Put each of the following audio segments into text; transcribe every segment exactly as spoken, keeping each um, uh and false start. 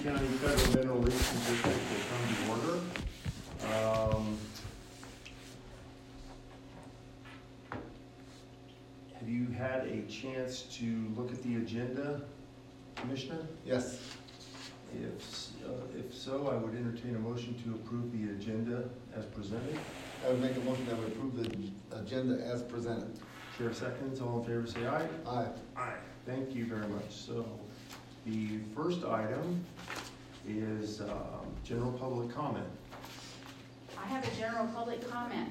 County Federal Mineral Leasing District will come to order. Um, have you had a chance to look at the agenda, Commissioner? Yes. If, uh, if so, I would entertain a motion to approve the agenda as presented. I would make a motion that we approve the agenda as presented. Chair seconds, all in favor say aye. Aye. Aye. Thank you very much. So the first item is um, general public comment. I have a general public comment.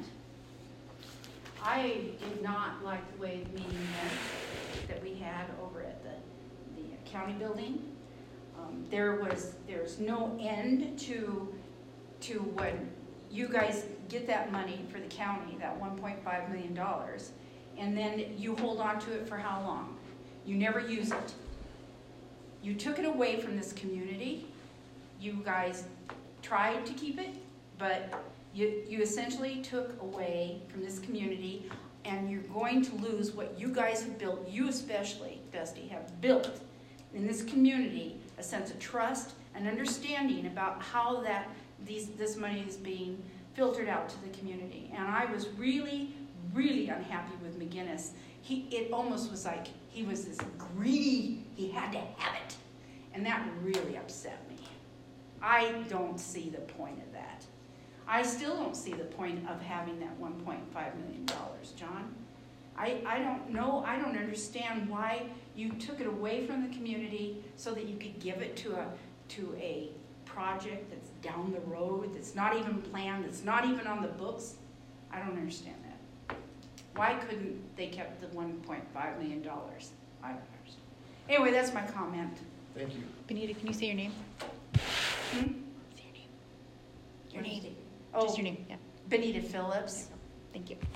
I did not like the way the meeting went that we had over at the, the county building. Um, there was, there's no end to, to when you guys get that money for the county, that one point five million dollars, and then you hold on to it for how long? You never use it. You took it away from this community. You guys tried to keep it, but you, you essentially took away from this community, and you're going to lose what you guys have built, you especially, Dusty, have built in this community, a sense of trust and understanding about how that these, this money is being filtered out to the community. And I was really, really unhappy with McGinnis. He, it almost was like he was this greedy, he had to have it. And that really upset me. I don't see the point of that. I still don't see the point of having that one point five million dollars, John. I, I don't know, I don't understand why you took it away from the community so that you could give it to a, to a project that's down the road, that's not even planned, that's not even on the books. I don't understand that. Why couldn't they kept the one point five million dollars? I don't understand. Anyway, that's my comment. Thank you. Benita, can you say your name? Hmm? Say your name. Your name. Oh, Just your name, yeah. Benita Phillips. Thank you.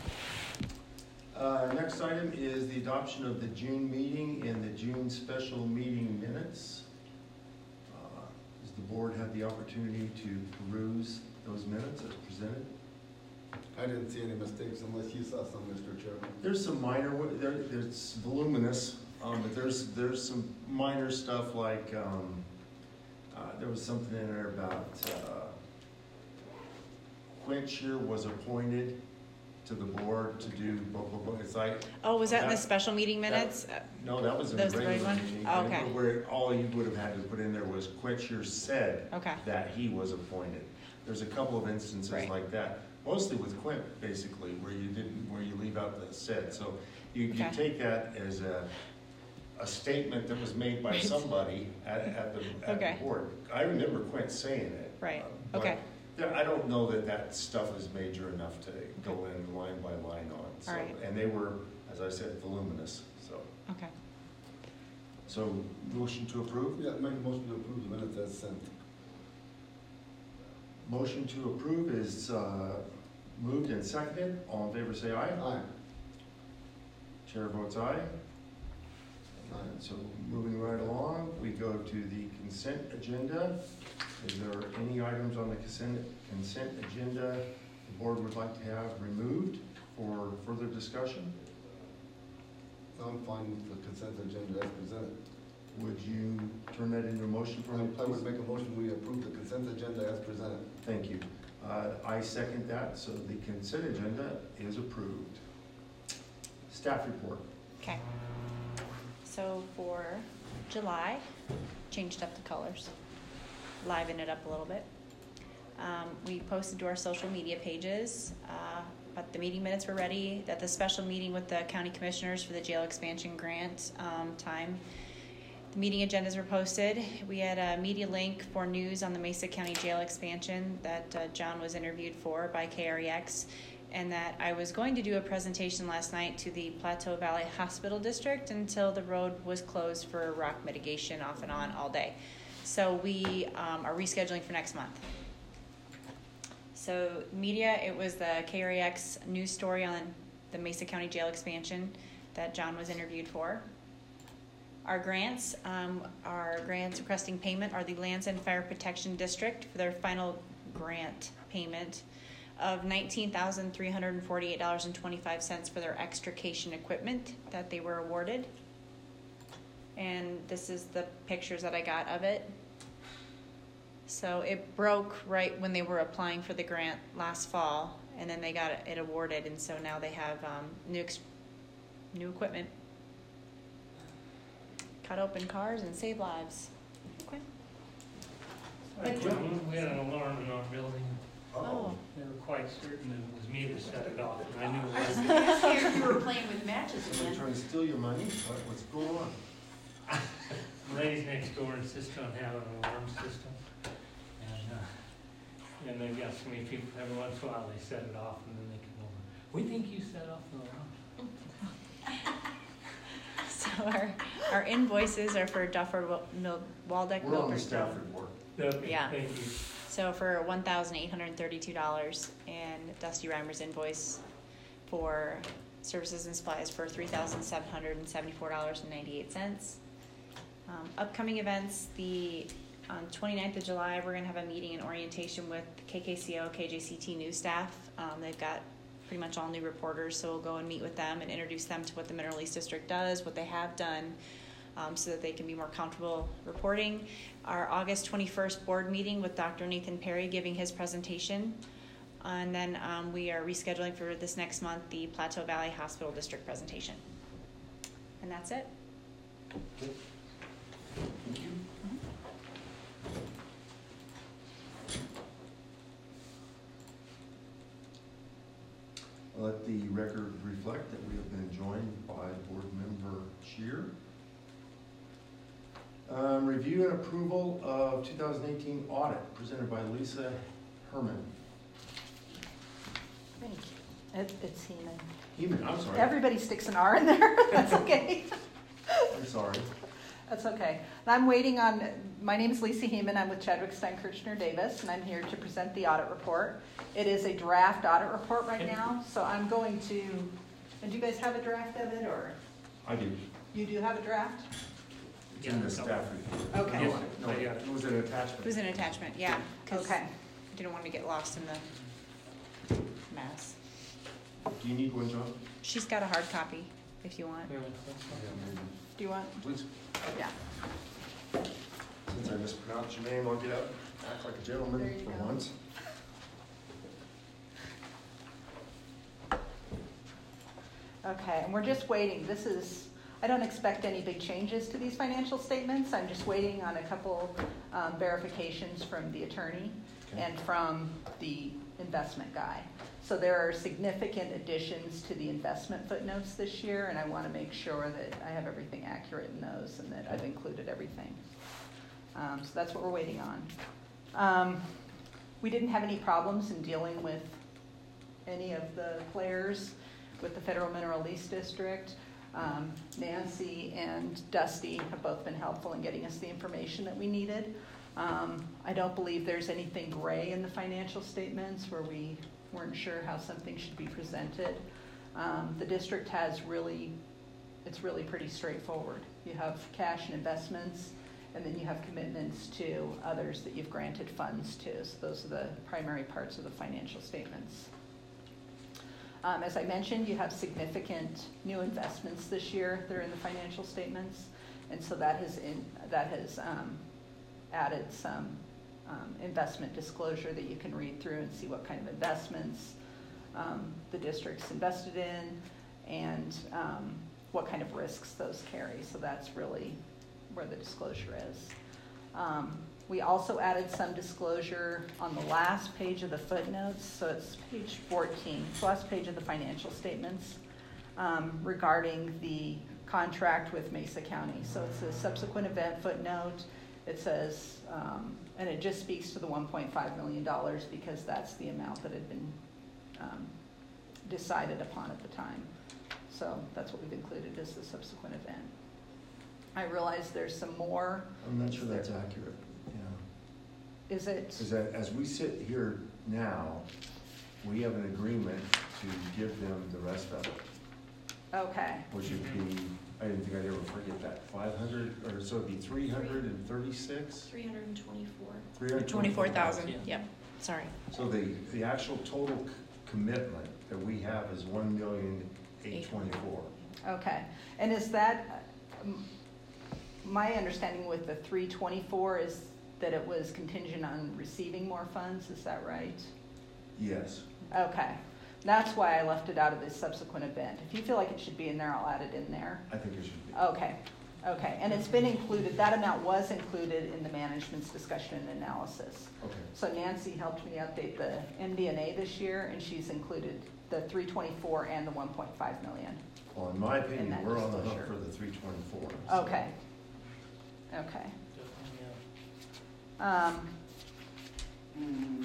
Uh, next item is the adoption of the June meeting and the June special meeting minutes. Uh, does the board have the opportunity to peruse those minutes as presented? I didn't see any mistakes unless you saw some, Mister Chairman. There's some minor, there, there's voluminous, um, but there's there's some minor stuff like um, uh, there was something in there about uh, Quint Shear was appointed to the board to do blah, blah, blah. It's like, Oh, was that in the That- special meeting minutes? Uh, no, that was in Those the the regular right one? meeting. Oh, okay. Where all you would have had to put in there was Quint Shear said Okay. that he was appointed. There's a couple of instances Right. like that, mostly with Quint, basically, where you didn't, where you leave out the said. So you, you Okay. take that as a, a statement that was made by Right. somebody at, at the, at Okay. the board. I remember Quint saying it. Right. uh, but Okay. there- I don't know that that stuff is major enough to go in line by line on. So, All right. and they were, as I said, voluminous, so. Okay. So, motion to approve? Yeah, make a motion to approve the minutes as sent. Motion to approve is uh, moved and seconded. All in favor say aye. Aye. Chair votes aye. Alright, so moving right along, we go to the consent agenda. Is there any items on the consent, consent agenda the board would like to have removed for further discussion? I'm fine with the consent agenda as presented. Would you turn that into a motion for me, I would please? make a motion we approve the consent agenda as presented. Thank you. Uh, I second that, so the consent agenda is approved. Staff report. Okay. So for July, changed up the colors, livened it up a little bit. Um, we posted to our social media pages, uh, but the meeting minutes were ready, that the special meeting with the county commissioners for the jail expansion grant um, time. The meeting agendas were posted. We had a media link for news on the Mesa County Jail expansion that uh, John was interviewed for by K R E X, and that I was going to do a presentation last night to the Plateau Valley Hospital District until the road was closed for rock mitigation off and on all day. So we um, are rescheduling for next month. So media, it was the K R E X news story on the Mesa County Jail expansion that John was interviewed for. Our grants, um, our grants requesting payment are the Lands and Fire Protection District for their final grant payment of nineteen thousand three hundred forty-eight dollars and twenty-five cents for their extrication equipment that they were awarded. And this is the pictures that I got of it. So it broke right when they were applying for the grant last fall, and then they got it awarded, and so now they have um, new ex- new equipment. Cut open cars and save lives. Okay. Like, we had an alarm in our building. Oh. They were quite certain it was me that set it off, and I knew I was it gonna ask you if you were playing with matches Are they again. trying to steal your money? What, what's going on? was. The ladies next door insist on having an alarm system. And, uh, and they've got so many people, every once in a while they set it off, and then they come over. We think you set off the alarm. So our, our invoices are for Duffer, Wil- Mil- Waldeck, We're on the Milford. Stafford board. Okay, Yeah. thank you. So for one thousand eight hundred thirty-two dollars, and Dusty Reimer's invoice for services and supplies for three thousand seven hundred seventy-four dollars and ninety-eight cents. Um, upcoming events, the on twenty-ninth of July, we're going to have a meeting and orientation with K K C O, K J C T news staff. Um, they've got pretty much all new reporters, so we'll go and meet with them and introduce them to what the Mineral East District does, what they have done, um, so that they can be more comfortable reporting. Our August twenty-first board meeting with Doctor Nathan Perry giving his presentation. And then um, we are rescheduling for this next month the Plateau Valley Hospital District presentation. And that's it. Thank you. Let the record reflect that we have been joined by Board Member Shear. Um, review and approval of two thousand eighteen audit presented by Lisa Herman. Thank you. It, it's Heman. Heman, I'm sorry. Everybody sticks an R in there. That's okay. I'm sorry. That's okay. And I'm waiting on, my name is Lisa Heman. I'm with Chadwick Stein Kirchner Davis, and I'm here to present the audit report. It is a draft audit report right now, so I'm going to, and do you guys have a draft of it, or I do. you do have a draft? It's in the staff report. Okay. No, no, it was an attachment. It was an attachment, yeah, because Okay. I didn't want to get lost in the mess. Do you need one, John? She's got a hard copy if you want. Yeah, that's fine. Do you want? Please. Yeah. Since I mispronounced your name, I'll get up, act like a There gentleman you for go. once. Okay, and we're just waiting. This is, I don't expect any big changes to these financial statements. I'm just waiting on a couple um, verifications from the attorney Okay. and from the investment guy. So there are significant additions to the investment footnotes this year, and I want to make sure that I have everything accurate in those and that I've included everything. Um, so that's what we're waiting on. Um, we didn't have any problems in dealing with any of the players with the Federal Mineral Lease District. Um, Nancy and Dusty have both been helpful in getting us the information that we needed. Um, I don't believe there's anything gray in the financial statements where we weren't sure how something should be presented. Um, the district has really, it's really pretty straightforward. You have cash and investments, and then you have commitments to others that you've granted funds to. So those are the primary parts of the financial statements. Um, as I mentioned, you have significant new investments this year that are in the financial statements, and so that has in, that has um, added some um, investment disclosure that you can read through and see what kind of investments um, the district's invested in and um, what kind of risks those carry. So that's really where the disclosure is. Um, we also added some disclosure on the last page of the footnotes, so it's page fourteen, it's the last page of the financial statements, um, regarding the contract with Mesa County. So it's a subsequent event footnote. It says, um, and it just speaks to the one point five million dollars because that's the amount that had been um, decided upon at the time. So that's what we've included as the subsequent event. I realize there's some more. I'm not sure that's accurate, yeah. Is it? Because as we sit here now, we have an agreement to give them the rest of it, Okay. which would be, I didn't think I'd ever forget that, five hundred, or so it'd be three hundred and thirty-six? Three hundred and twenty-four. three hundred Twenty-four thousand, Yeah. yep, sorry. So the, the actual total c- commitment that we have is one million eight twenty-four. Okay. And is that, um, my understanding with the three twenty-four is that it was contingent on receiving more funds, is that right? Yes. Okay, that's why I left it out of this subsequent event. If you feel like it should be in there, I'll add it in there. I think it should be. Okay, okay, and it's been included, that amount was included in the management's discussion and analysis. Okay. So Nancy helped me update the M D N A this year, and she's included the three twenty-four and the one point five million. Well, in my opinion, that we're on the hook disclosure. for the three twenty-four. Okay, okay. Yeah. Um, hmm.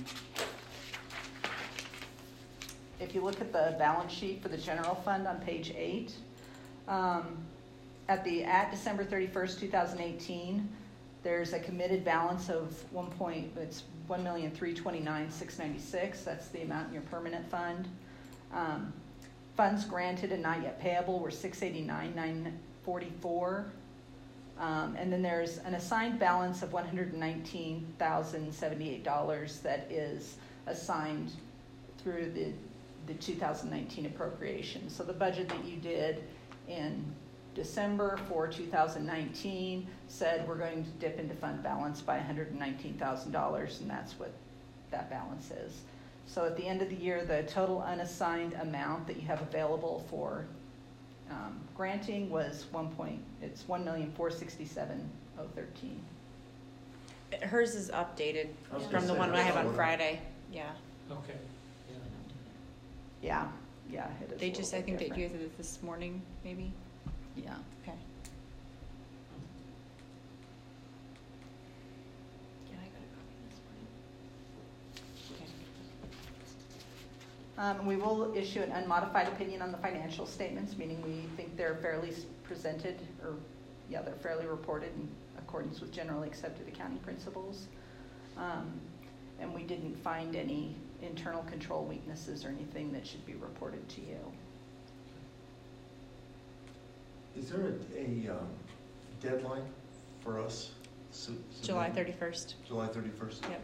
If you look at the balance sheet for the general fund on page eight, um, at the, at December thirty-first, two thousand eighteen, there's a committed balance of one point, it's one million, three twenty-nine, six ninety-six. That's the amount in your permanent fund. Um, funds granted and not yet payable were six eighty-nine, nine forty-four. Um, and then there's an assigned balance of one hundred nineteen thousand seventy-eight dollars that is assigned through the, the two thousand nineteen appropriation. So the budget that you did in December for two thousand nineteen said we're going to dip into fund balance by one hundred nineteen thousand dollars, and that's what that balance is. So at the end of the year, the total unassigned amount that you have available for um, granting was one point, it's one million, four sixty-seven, oh thirteen. Hers is updated I was from gonna the say, one I that's have on what- Friday. Yeah. Okay. Yeah. Yeah, yeah, it is. They a just, little I think bit they different. did it this morning, maybe. Yeah. Okay. Yeah, I got a copy this morning. Okay. Um, we will issue an unmodified opinion on the financial statements, meaning we think they're fairly s- presented, or, yeah, they're fairly reported in accordance with generally accepted accounting principles. Um, and we didn't find any internal control weaknesses or anything that should be reported to you. Is there a, a um, deadline for us? Su- July submitting? thirty-first. July thirty-first? Yep.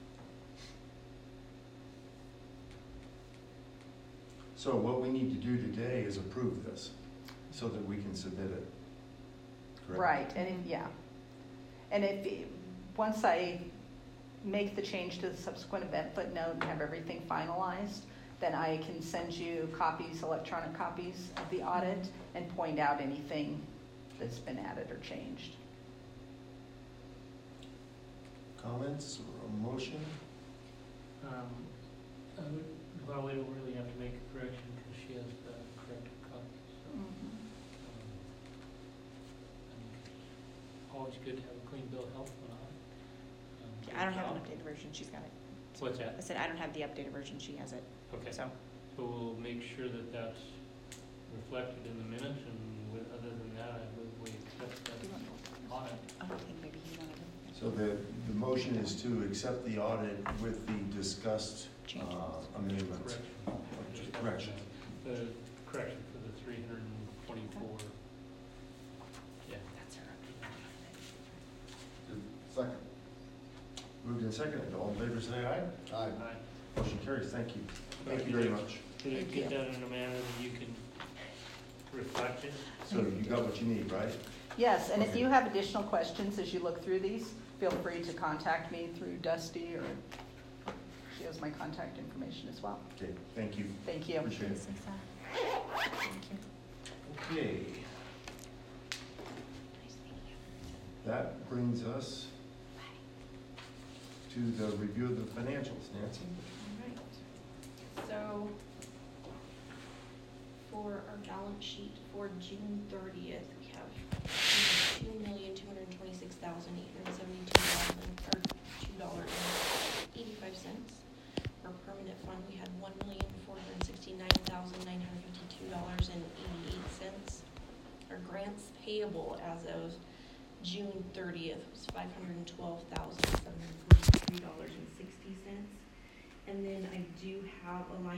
So what we need to do today is approve this so that we can submit it. Correct? Right, and, if- yeah. And if, once I make the change to the subsequent event footnote and have everything finalized, then I can send you copies, electronic copies of the audit, and point out anything that's been added or changed. Comments or a motion? Um, I would, well, we don't really have to make a correction because she has the corrected copy, so. um, I mean, it's always good to have a clean bill of health when I. um, I don't have an job. updated version. She's got it. What's I that? said I don't have the updated version. She has it. Okay, So. so we'll make sure that that's reflected in the minutes, and with, other than that, I move we accept Do you want that audit. I don't think maybe he wanted it. So the, the motion is to accept the audit with the discussed Changes. uh, amendments. Correction. Correction. The correction for the three hundred and twenty-four. Yeah. That's her updated. Second. Moved and seconded. All in favor, say aye. Aye. Aye. Motion carries. Thank you. Thank you very much. Did it Thank get you. that in a manner that you can reflect it? So you got what you need, right? Yes, and if Okay. you have additional questions as you look through these, feel free to contact me through Dusty, or she has my contact information as well. Okay, thank you. Thank you. Appreciate it. Thanks, Lisa. Thank you. Okay, Nice meeting you. that brings us to the review of the financials. Nancy? Alright, so for our balance sheet for June thirtieth, we have two million, two hundred and twenty-six thousand, eight hundred and seventy-two thousand, or two dollars and eighty-five cents. Our permanent fund, we had one million, four hundred and sixty-nine thousand, nine hundred and fifty-two dollars and eighty-eight cents. Our grants payable as of June thirtieth was five hundred and twelve thousand, seven hundred and forty-three dollars and sixty cents. And then I do have a line